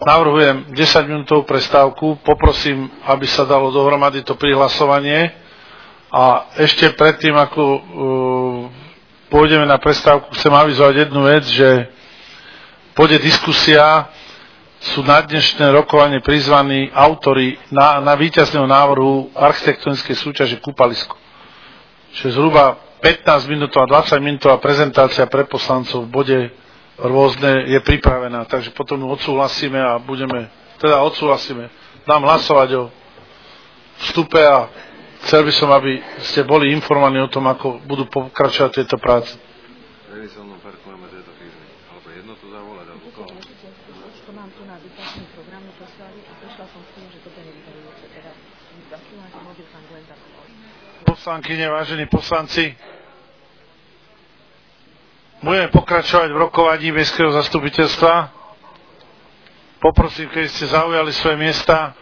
Navrhujem 10-minútovú prestávku. Poprosím, aby sa dalo dohromady to prihlasovanie. A ešte predtým, ako pôjdeme na prestávku, chcem avizovať jednu vec, že pôjde diskusia, sú na dnešné rokovanie prizvaní autori na víťazného návrhu architektonickej súťaže Kúpalisko. Čiže zhruba 15 minútová, 20 minútová prezentácia pre poslancov v bode rôzne je pripravená, takže potom ju odsúhlasíme a odsúhlasíme. Dám hlasovať o vstupe a chcel by som, aby ste boli informovaní o tom, ako budú pokračovať tieto práce. Priemyselnom parku máme tieto firmy, alebo jednotu zavolať, alebo koho? To mám tu na vyplačný program, poslali a prišla som s tým, že toto nevydarujúce. Teda zaslúhajte mobil pán Glenda. Poslankyne, vážení poslanci, budeme pokračovať v rokovaní mestského zastupiteľstva. Poprosím, keď ste zaujali svoje miesta.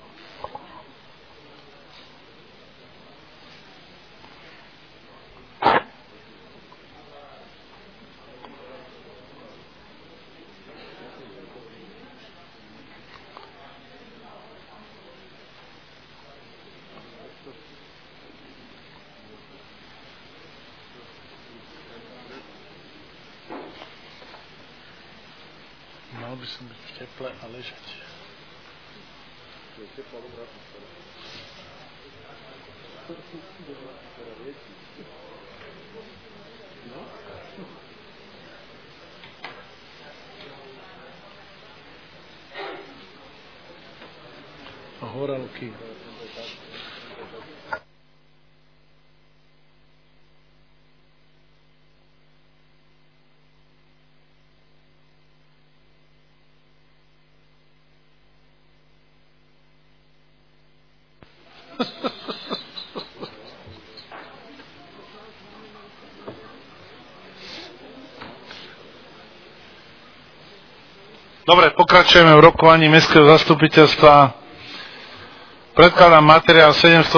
Mal by som byť v teple a ležať. A horálky. Dobre, pokračujeme v rokovaní mestského zastupiteľstva. Predkladám materiál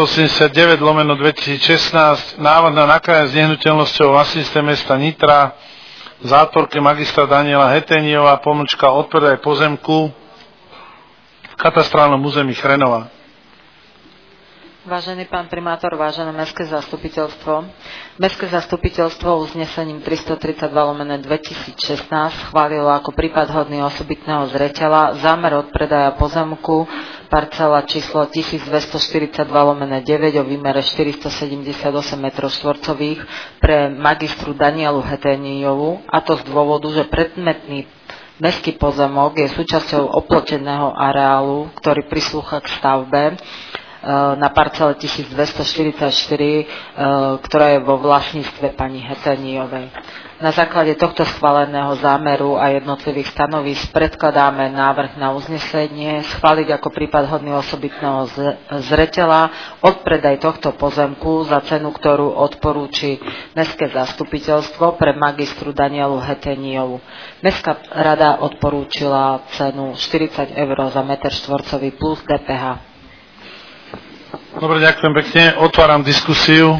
789/2016, návrh na nakladanie s nehnuteľnosťou v vlastníctve mesta Nitra, v zátvorke magistra Daniela Heteniova, odpredaj pozemku v katastrálnom území Chrenova. Vážený pán primátor, vážené mestské zastupiteľstvo. Mestské zastupiteľstvo uznesením 332/2016 schválilo ako prípad hodný osobitného zreteľa zámer odpredaja pozemku parcela číslo 1242/9 o výmere 478 m2 pre magistru Danielu Hetenijovu, a to z dôvodu, že predmetný mestský pozemok je súčasťou oploteného areálu, ktorý prislúcha k stavbe na parcele 1244, ktorá je vo vlastníctve pani Hetenijovej. Na základe tohto schváleného zámeru a jednotlivých stanovísk predkladáme návrh na uznesenie schváliť ako prípad hodný osobitného zreteľa odpredaj tohto pozemku za cenu, ktorú odporúči mestské zastupiteľstvo pre magistru Danielu Hetenijovu. Mestská rada odporúčila cenu 40 eur za meter štvorcový plus DPH. Dobre, ďakujem pekne. Otváram diskusiu.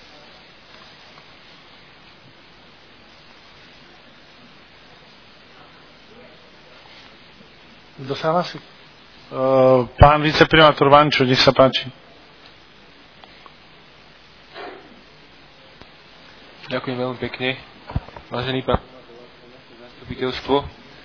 Kto sa hlasí? Pán viceprimátor Vančo, nech sa páči. Ďakujem veľmi pekne. Vážený pán zastupiteľstvo,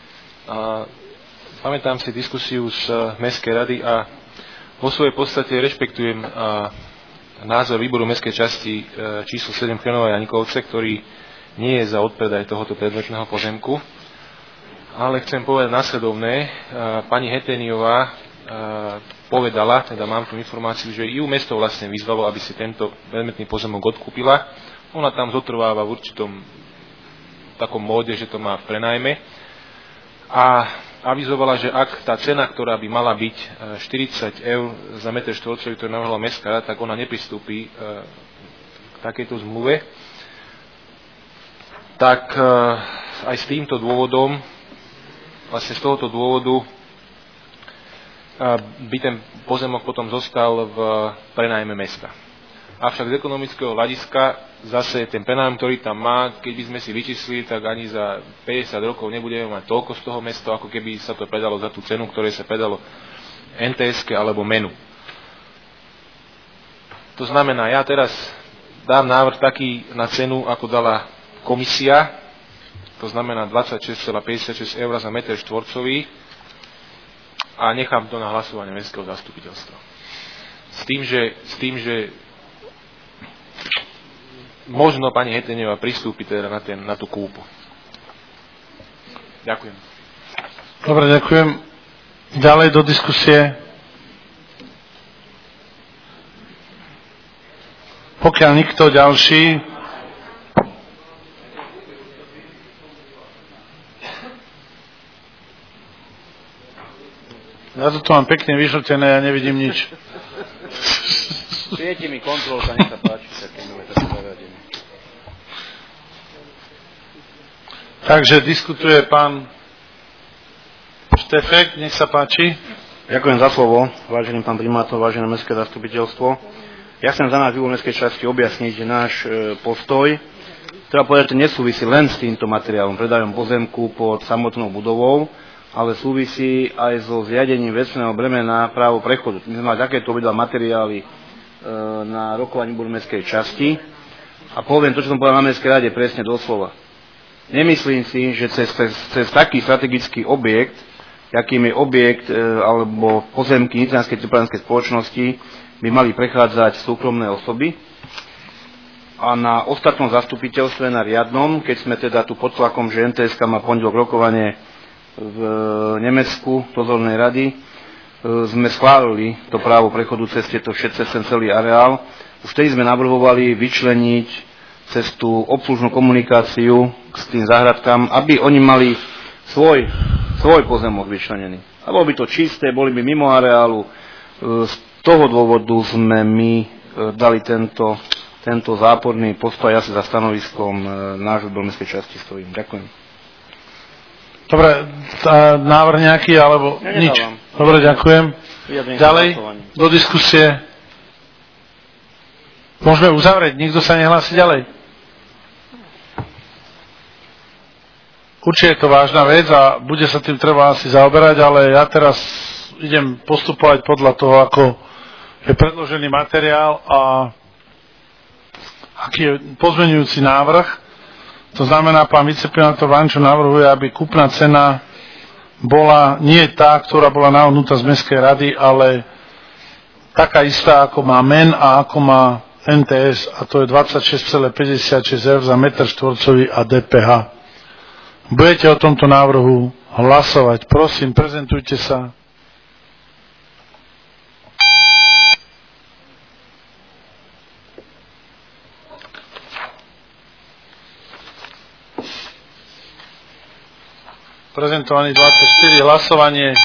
pamätám si diskusiu z Mestskej rady a vo svojej podstate rešpektujem názor výboru mestskej časti číslo 7 Chrenova Janikovce, ktorý nie je za odpredaj tohoto predmetného pozemku. Ale chcem povedať nasledovné. Pani Hetenijová povedala, teda mám tu informáciu, že ju mesto vlastne vyzvalo, aby si tento predmetný pozemok odkúpila. Ona tam zotrváva v určitom takom móde, že to má v prenajme. A avizovala, že ak tá cena, ktorá by mala byť 40 eur za meter štvorcový, ktorú navrhla mestská rada, tak ona nepristúpi k takejto zmluve. Tak aj s týmto dôvodom, vlastne z tohoto dôvodu by ten pozemok potom zostal v prenajme mesta. avšak z ekonomického hľadiska zase ten prenájom, ktorý tam má, keď by sme si vyčíslili, tak ani za 50 rokov nebudeme mať toľko z toho mesta, ako keby sa to predalo za tú cenu, ktoré sa predalo NTS-ke alebo menu. To znamená, ja teraz dám návrh taký na cenu, ako dala komisia, to znamená 26,56 eur za meter štvorcový a nechám to na hlasovanie mestského zastupiteľstva. S tým, že možno pani Heteňová pristúpi teda na tú kúpu. Ďakujem. Dobre, ďakujem. Ďalej do diskusie. Pokiaľ nikto ďalší, ja to tu mám pekne vyžltené, ja nevidím nič. Prijete mi kontrolka, nech sa páči, také nové také zaradenie. Takže diskutuje pán Štefek, nech sa páči. Ďakujem za slovo, vážený pán primátor, vážené mestské zastupiteľstvo. Ja chcem za nás výbor mestskej časti objasniť, že náš postoj, treba povedať, že nesúvisí len s týmto materiálom, predajom pozemku pod samotnou budovou, ale súvisí aj so zriadením vecného bremena právo prechodu. My sme mali takéto obidva materiály na rokovaní výboru mestskej časti a poviem to, čo som povedal na mestskej rade presne doslova. Nemyslím si, že cez taký strategický objekt, akým je objekt alebo pozemky Nitranskej teplárenskej spoločnosti, by mali prechádzať súkromné osoby. A na ostatnom zastupiteľstve, na riadnom, keď sme teda tu pod tlakom, že NTS má pondelok rokovanie v Nemecku dozornej rady, sme schválili to právo prechodu cez ten celý areál. Už vtedy sme navrhovali vyčleniť cez tú obslužnú komunikáciu s tým záhradkám, aby oni mali svoj pozemok vyčlenený. A bolo by to čisté, boli by mimo areálu. Z toho dôvodu sme my dali tento záporný postoj, ja si za stanoviskom nášho mestskej časti stojím. Ďakujem. Dobre, návrh nejaký, alebo nič? Dobre, ďakujem. Ďalej, do diskusie. Môžeme uzavrieť, nikto sa nehlási ďalej. Určite je to vážna vec a bude sa tým treba asi zaoberať, ale ja teraz idem postupovať podľa toho, ako je predložený materiál a aký je pozmeňujúci návrh. To znamená, pán viceprimátor Vančo navrhuje, aby kúpna cena bola nie tá, ktorá bola nahodnutá z mestskej rady, ale taká istá, ako má MEN a ako má NTS, a to je 26,56 eur za meter štvorcový a DPH. Budete o tomto návrhu hlasovať. Prosím, prezentujte sa. Prezentovaný 24, hlasovanie.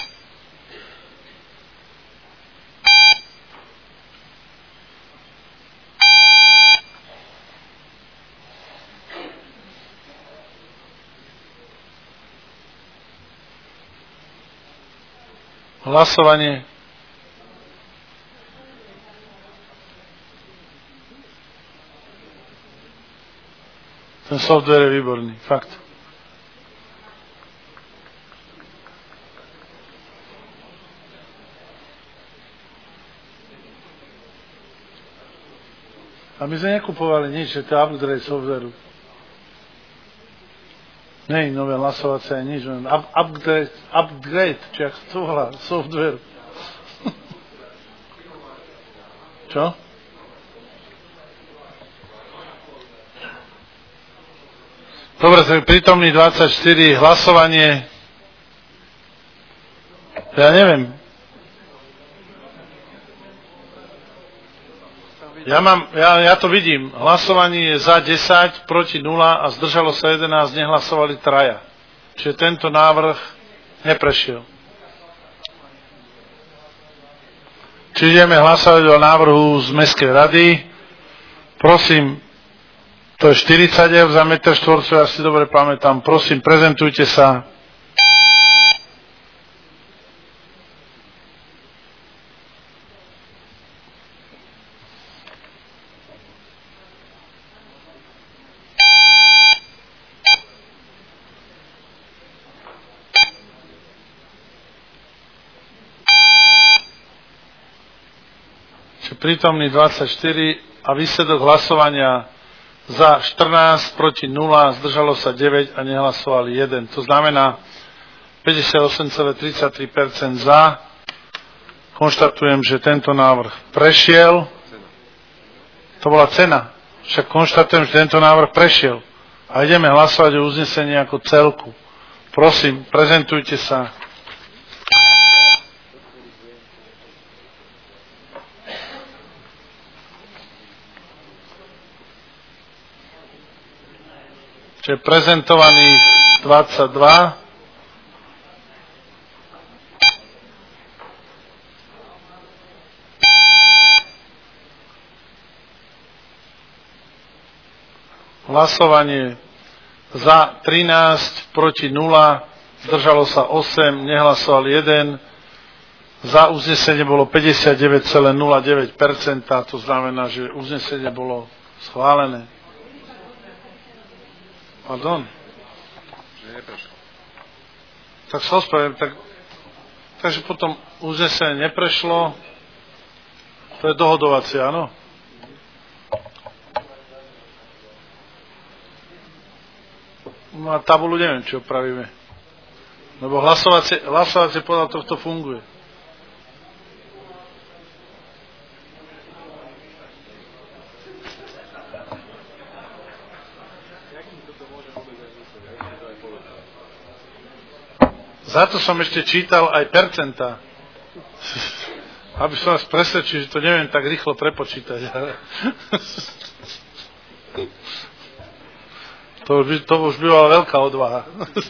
Hlasovanie. Ten software je výborný, fakt. A my sme nekupovali nič, že to je upgrade softwareu. Nie, nové hlasovacie, nič, len upgrade, či ak to volá, software. Čo? Dobre, tak prítomný 24, hlasovanie. Ja neviem. Ja to vidím. Hlasovanie je za 10, proti 0 a zdržalo sa 11, nehlasovali 3. Čiže tento návrh neprešiel. Čiže ideme hlasovať o návrhu z mestskej rady. Prosím, to je 40 eur za meter štvorcový, ja si dobre pamätám. Prosím, prezentujte sa. prítomný 24 a výsledok hlasovania za 14, proti 0, zdržalo sa 9 a nehlasovali 1. To znamená 58,33% za. Konštatujem, že tento návrh prešiel. To bola cena. Však konštatujem, že tento návrh prešiel. A ideme hlasovať o uznesení ako celku. Prosím, prezentujte sa. Čiže prezentovaný 22. Hlasovanie za 13, proti 0, zdržalo sa 8, nehlasoval 1. Za uznesenie bolo 59,09%, to znamená, že uznesenie bolo schválené. Pardon? Tak sa ospravedlňujem, takže potom uznesenie neprešlo. To je dohodovacie, áno? No a tabulu neviem, či opravíme. Lebo hlasovacie podľa tohto funguje. Za to som ešte čítal aj percentá. Aby som vás presvedčil, že to neviem tak rýchlo prepočítať. To už bývala veľká odvaha.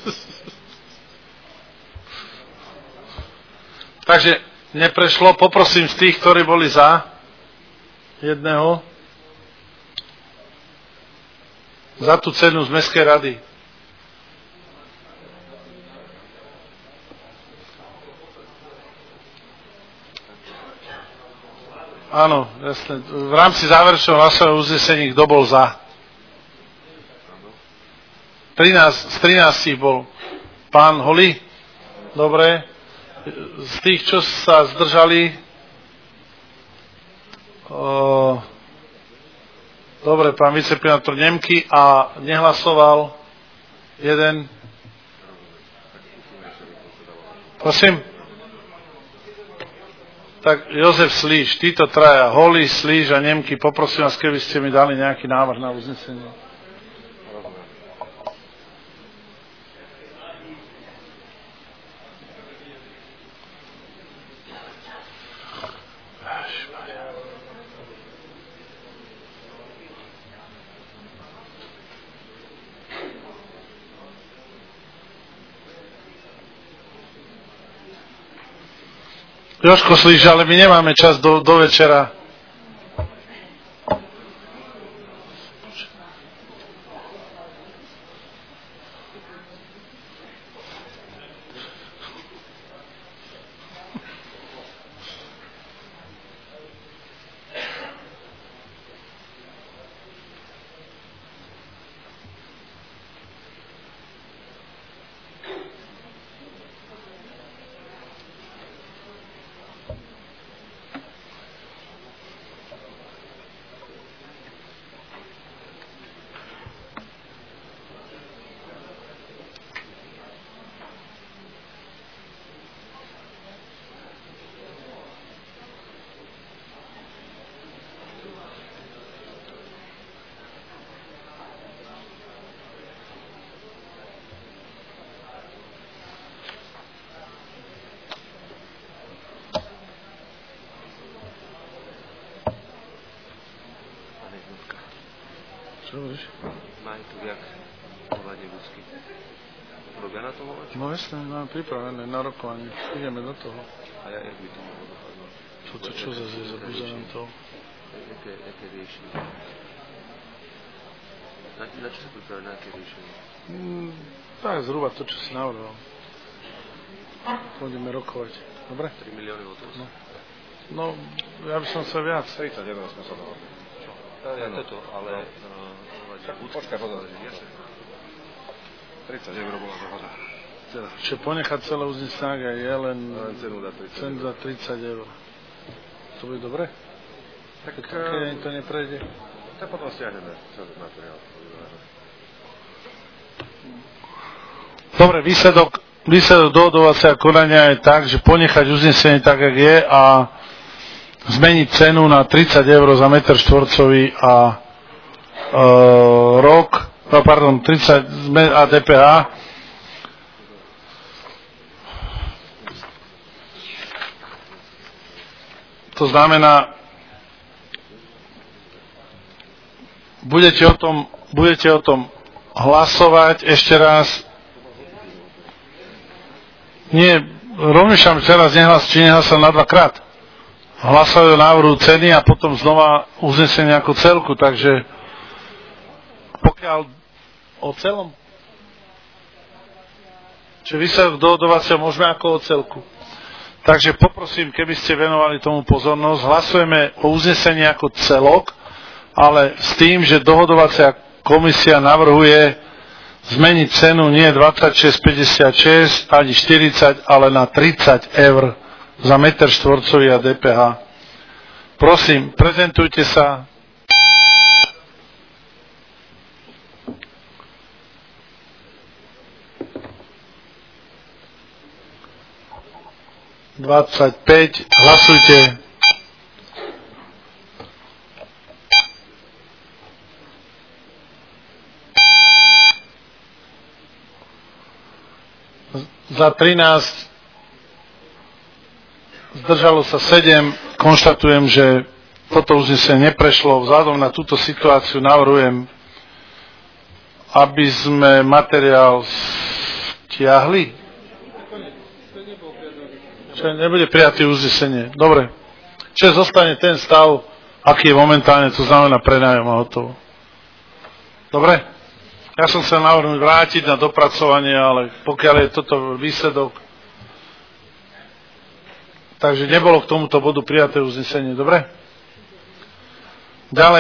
Takže neprešlo. Poprosím z tých, ktorí boli za jedného, za tú cenu z Mestskej rady. Áno, jasne. V rámci záverečného hlasovania uznesení, kto bol za? 13, z 13 bol pán Holi. Dobre. Z tých, čo sa zdržali, dobre, pán viceprimátor Nemky a nehlasoval jeden. Prosím. Tak Jozef Slíž, títo traja, Holi, Slíž a Nemky, poprosím vás, keby ste mi dali nejaký návrh na uznesenie. Jožko Slíž, ale my nemáme čas do večera. Čo hovoríš? Majú tu jak ohľadne ľudský. Robia na to volať? No jasne, máme pripravené na rokovanie. Ideme do toho. A ja jak by to mohlo dochádzať? Čo zase je za buzerem toho? Jaké riešenie? Na čo sa pripravené, na aké riešenie? Tak zhruba to, čo si navrhol. Pôjdeme rokovať. Dobre? 3 milióny hotovosť? No, ja by som sa viac. 31 sme sa dohodli. Čo? Ja toto, ale... Počkaj, pozor. 30 eur bola dohoda. Čiže ponechať celé uznesenie je len cenu za 30 eur. To bude dobre? Tak keď to neprejde. tak potom stiahneme celý materiál. Dobre, výsledok dohodovacieho konania je tak, že ponechať uznesenie tak, jak je a zmeniť cenu na 30 eur za meter štvorcový a 30 a DPH. To znamená, budete o tom hlasovať ešte raz. Nie, rozmýšľam, že teraz nehlasoval na dvakrát. Hlasujú o návrhu ceny a potom znova uznesenie ako celku, takže pokiaľ o celom, čiže výsledok dohodovacieho môžeme ako o celku. Takže poprosím, keby ste venovali tomu pozornosť, hlasujeme o uznesení ako celok, ale s tým, že dohodovacia komisia navrhuje zmeniť cenu nie 26,56 ani 40, ale na 30 eur za meter štvorcový a DPH. Prosím, prezentujte sa. Hlasujte. Za 13, zdržalo sa 7. Konštatujem, že toto uznesenie neprešlo. Vzhľadom na túto situáciu navrhujem, aby sme materiál stiahli. Čo nebude prijatý uznesenie. Dobre. Čiže zostane ten stav, aký je momentálne, to znamená prenájom a hotovo. Dobre? Ja som sa navrhnúť vrátiť na dopracovanie, ale pokiaľ je toto výsledok, takže nebolo k tomuto bodu prijaté uznesenie. Dobre? Ďalej.